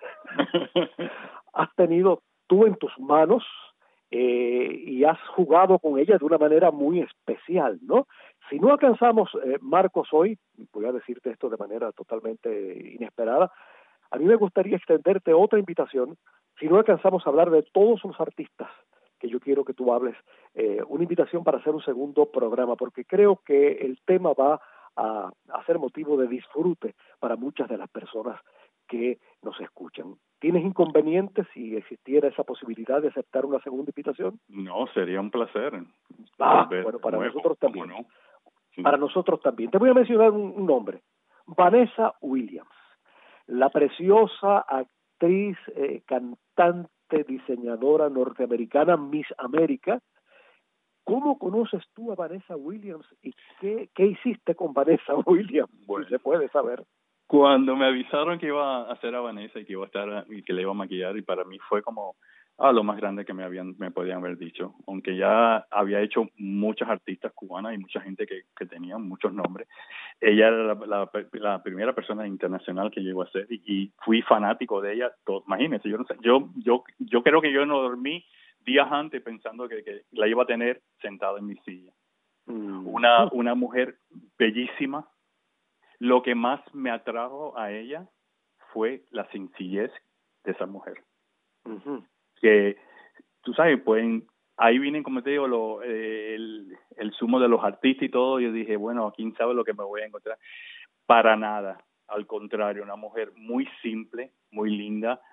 has tenido tú en tus manos y has jugado con ella de una manera muy especial, ¿no? Si no alcanzamos, Marcos, hoy, voy a decirte esto de manera totalmente inesperada, a mí me gustaría extenderte otra invitación. Si no alcanzamos a hablar de todos los artistas que yo quiero que tú hables, una invitación para hacer un segundo programa, porque creo que el tema va a ser motivo de disfrute para muchas de las personas que nos escuchan. ¿Tienes inconvenientes si existiera esa posibilidad de aceptar una segunda invitación? No, sería un placer. Bueno, para nosotros también. ¿Cómo no? Sí. Para nosotros también. Te voy a mencionar un nombre. Vanessa Williams, la preciosa actriz, cantante, diseñadora norteamericana, Miss América. ¿Cómo conoces tú a Vanessa Williams y qué hiciste con Vanessa Williams? Bueno, si se puede saber. Cuando me avisaron que iba a hacer a Vanessa y que iba a estar y que le iba a maquillar, y para mí fue como lo más grande que me podían haber dicho, aunque ya había hecho muchas artistas cubanas y mucha gente que tenía muchos nombres. Ella era la primera persona internacional que llegó a ser y fui fanático de ella. Imagínense, yo no sé, yo creo que yo no dormí días antes pensando que la iba a tener sentada en mi silla. Una mujer bellísima. Lo que más me atrajo a ella fue la sencillez de esa mujer. Que, tú sabes, pues ahí vienen, como te digo, el sumo de los artistas y todo. Yo dije, bueno, quién sabe lo que me voy a encontrar. Para nada, al contrario, una mujer muy simple, muy linda.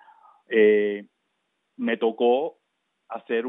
Me tocó hacer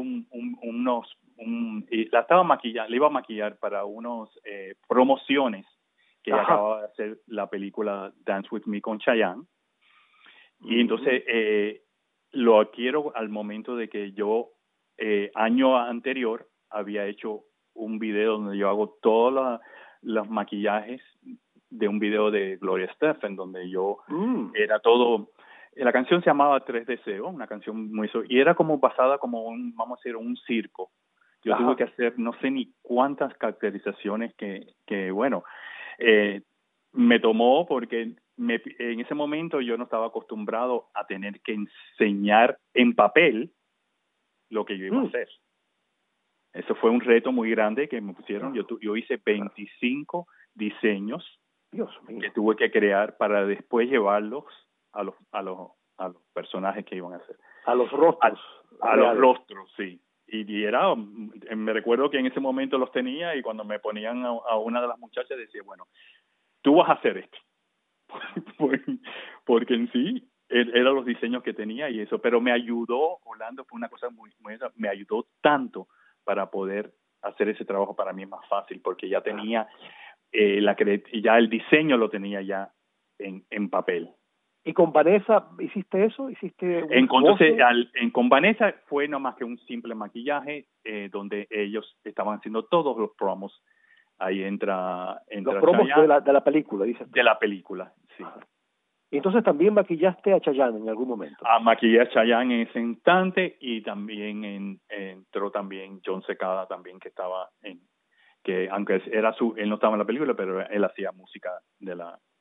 la estaba maquillando, le iba a maquillar para unos promociones que acababa de hacer la película Dance With Me con Chayanne. Y entonces lo adquiero al momento de que yo año anterior había hecho un video donde yo hago todos los maquillajes de un video de Gloria Estefan, donde yo era todo. La canción se llamaba Tres Deseos, una canción muy y era como basada como vamos a decir, un circo. Yo tuve que hacer no sé ni cuántas caracterizaciones que bueno, me tomó porque en ese momento yo no estaba acostumbrado a tener que enseñar en papel lo que yo iba a hacer. Eso fue un reto muy grande que me pusieron. Yo hice 25 diseños que tuve que crear para después llevarlos a los personajes que iban a hacer. A los rostros. A los rostros, sí. Y era, me recuerdo que en ese momento los tenía y cuando me ponían a una de las muchachas decía, bueno, tú vas a hacer esto. Porque en sí eran los diseños que tenía y eso, pero me ayudó, Orlando, fue una cosa me ayudó tanto para poder hacer ese trabajo. Para mí es más fácil porque ya tenía ya el diseño lo tenía ya en papel. ¿Y con Vanessa hiciste eso? ¿Hiciste un Entonces, con Vanessa fue no más que un simple maquillaje donde ellos estaban haciendo todos los promos. Ahí entra los promos Chayanne, de la película, dices. De la película, sí. Ajá. Y entonces también maquillaste a Chayanne en algún momento. Maquillé a Chayanne en ese instante y también entró también John Secada también, que estaba que aunque él no estaba en la película, pero él hacía música de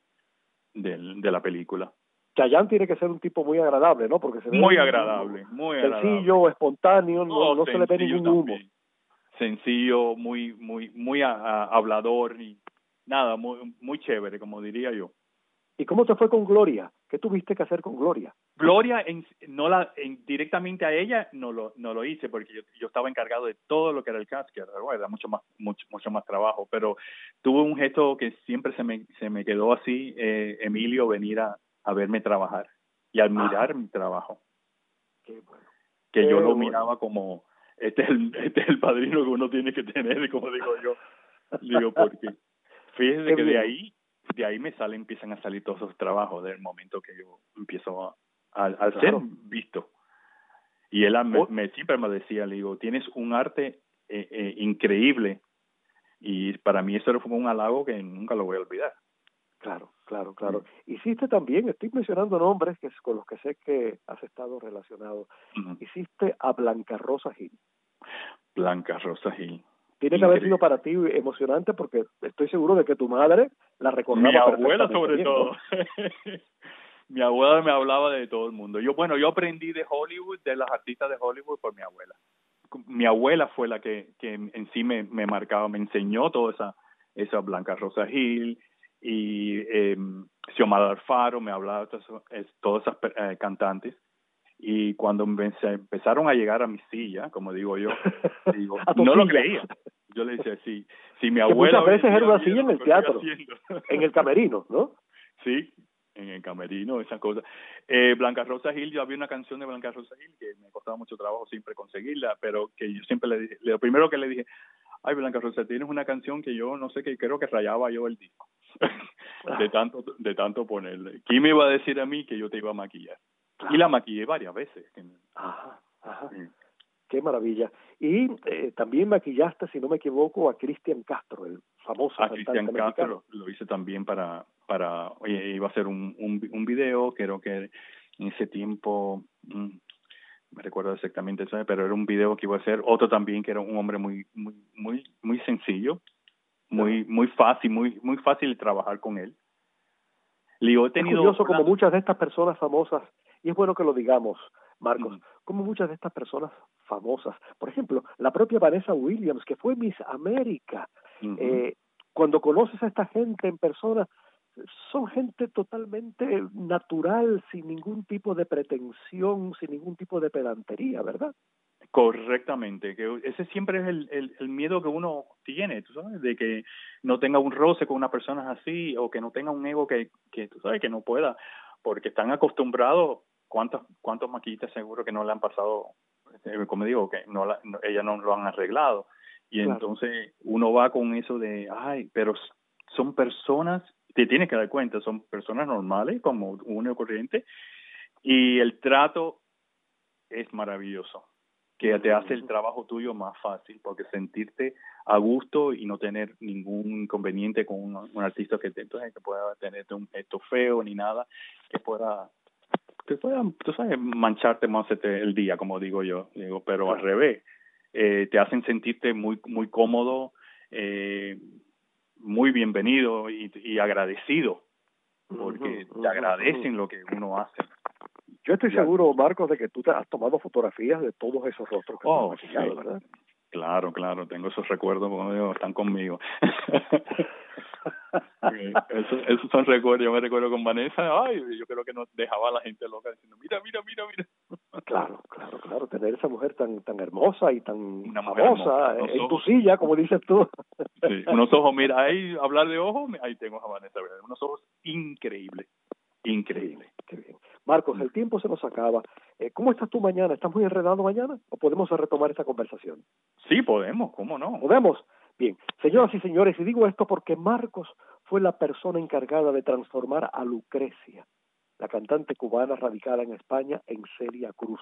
la película. Chayanne tiene que ser un tipo muy agradable, ¿no? Porque se ve muy agradable. Sencillo, espontáneo, no se le ve ningún humo. Sencillo, muy hablador y nada, muy chévere, como diría yo. ¿Y cómo te fue con Gloria? ¿Qué tuviste que hacer con Gloria? Gloria, directamente a ella no lo hice porque yo estaba encargado de todo lo que era el cast, que era mucho más trabajo, pero tuve un gesto que siempre se me quedó así, Emilio, venir a verme trabajar y admirar mi trabajo. Qué bueno. Que yo lo miraba como, este es el padrino que uno tiene que tener, como digo yo. Digo, porque fíjese que de ahí empiezan a salir todos esos trabajos del momento que yo empiezo a ser visto. Y él siempre me decía, le digo, tienes un arte increíble, y para mí eso fue un halago que nunca lo voy a olvidar. Claro. Hiciste también, estoy mencionando nombres con los que sé que has estado relacionado. Uh-huh. Hiciste a Blanca Rosa Gil. Blanca Rosa Gil. Tiene que haber sido para ti emocionante porque estoy seguro de que tu madre la recordaba. Mi abuela sobre bien, todo. ¿no? Mi abuela me hablaba de todo el mundo. Yo aprendí de Hollywood, de las artistas de Hollywood, por mi abuela. Mi abuela fue la que en sí me marcaba, me enseñó toda esa Blanca Rosa Gil y Xiomara Alfaro, me hablaba de todas esas cantantes. Y cuando empezaron a llegar a mi silla, como digo yo, no lo creía. Yo le decía, sí, mi abuela... Muchas veces era una silla en el teatro, en el camerino, ¿no? Sí, en el camerino, esas cosas. Blanca Rosa Gil, yo había una canción de Blanca Rosa Gil que me costaba mucho trabajo siempre conseguirla, pero que yo siempre le dije, lo primero que le dije, ay, Blanca Rosa, tienes una canción que yo no sé, que creo que rayaba yo el disco, de tanto ponerle. ¿Quién me iba a decir a mí que yo te iba a maquillar? Y la maquillé varias veces. Ajá. Sí. Qué maravilla. Y también maquillaste, si no me equivoco, a Cristian Castro, el famoso cantante Cristian mexicano. Castro lo hice también iba a hacer un video, creo que en ese tiempo, me recuerdo exactamente eso, pero era un video que iba a hacer, otro también que era un hombre muy sencillo, muy fácil, muy fácil de trabajar con él. Es curioso como muchas de estas personas famosas, y es bueno que lo digamos, Marcos, como muchas de estas personas famosas, por ejemplo, la propia Vanessa Williams, que fue Miss América, cuando conoces a esta gente en persona, son gente totalmente natural, sin ningún tipo de pretensión, sin ningún tipo de pedantería, ¿verdad? Correctamente, que ese siempre es el miedo que uno tiene, tú sabes, de que no tenga un roce con una persona así, o que no tenga un ego que tú sabes que no pueda, porque están acostumbrados. ¿Cuántos maquillistas seguro que no le han pasado, como digo, que ella no lo han arreglado? Y claro. Entonces uno va con eso de, ay, pero son personas, te tienes que dar cuenta, son personas normales como uno corriente, y el trato es maravilloso, que te hace el trabajo tuyo más fácil, porque sentirte a gusto y no tener ningún inconveniente con un artista que pueda tener un gesto feo ni nada, que pueda tú sabes, mancharte más el día, como digo yo, pero claro. Al revés, te hacen sentirte muy cómodo, muy bienvenido y agradecido, porque te agradecen lo que uno hace. Yo estoy seguro, Marcos, de que tú te has tomado fotografías de todos esos rostros que has maquillado, sí. ¿verdad? Claro, tengo esos recuerdos, como digo, están conmigo. Esos son recuerdos. Yo me recuerdo con Vanessa, yo creo que nos dejaba a la gente loca diciendo, mira. Claro, tener esa mujer tan hermosa y tan famosa en tu silla, como dices tú. Sí, unos ojos, mira, ahí hablar de ojos, ahí tengo a Vanessa, unos ojos increíbles. Qué bien. Marcos, el tiempo se nos acaba. ¿Cómo estás tú mañana? ¿Estás muy enredado mañana? ¿O podemos retomar esta conversación? Sí, podemos, ¿cómo no? ¿Podemos? Bien, señoras y señores, y digo esto porque Marcos fue la persona encargada de transformar a Lucrecia, la cantante cubana radicada en España, en Celia Cruz.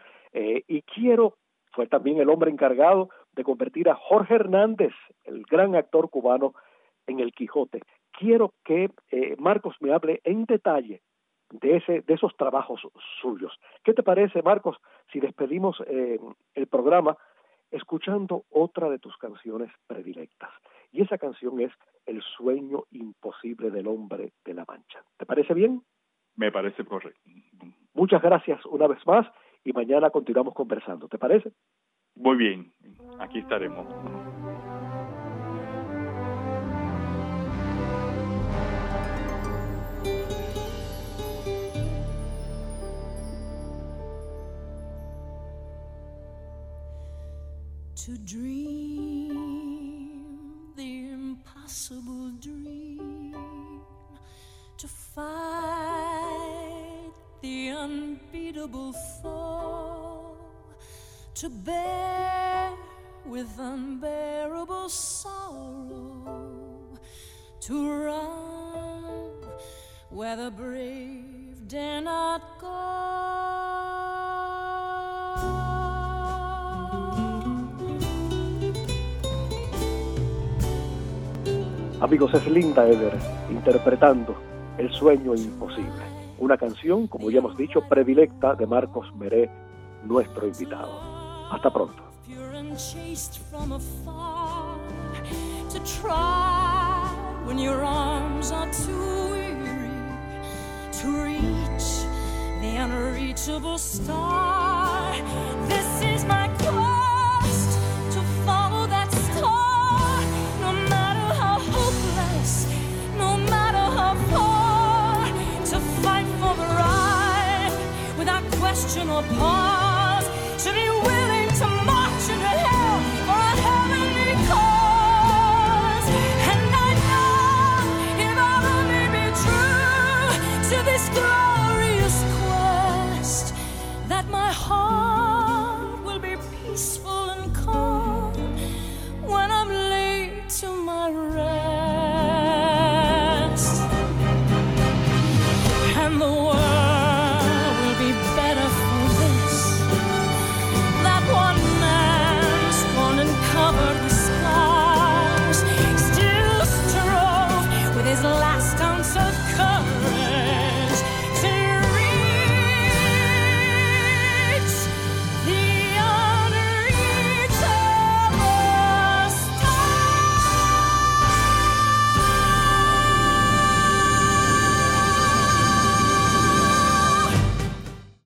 Fue también el hombre encargado de convertir a Jorge Hernández, el gran actor cubano, en el Quijote. Quiero que Marcos me hable en detalle de esos trabajos suyos. ¿Qué te parece, Marcos, si despedimos el programa escuchando otra de tus canciones predilectas? Y esa canción es El sueño imposible del hombre de la Mancha. ¿Te parece bien? Me parece correcto. Muchas gracias una vez más y mañana continuamos conversando. ¿Te parece? Muy bien, aquí estaremos. To dream the impossible dream, to fight the unbeatable foe, to bear with unbearable sorrow, to run where the brave dare not go. Amigos, es Linda Eder interpretando El sueño imposible, una canción, como ya hemos dicho, predilecta de Marcos Meré, nuestro invitado. Hasta pronto. No matter how far, to fight for the right without question or pause.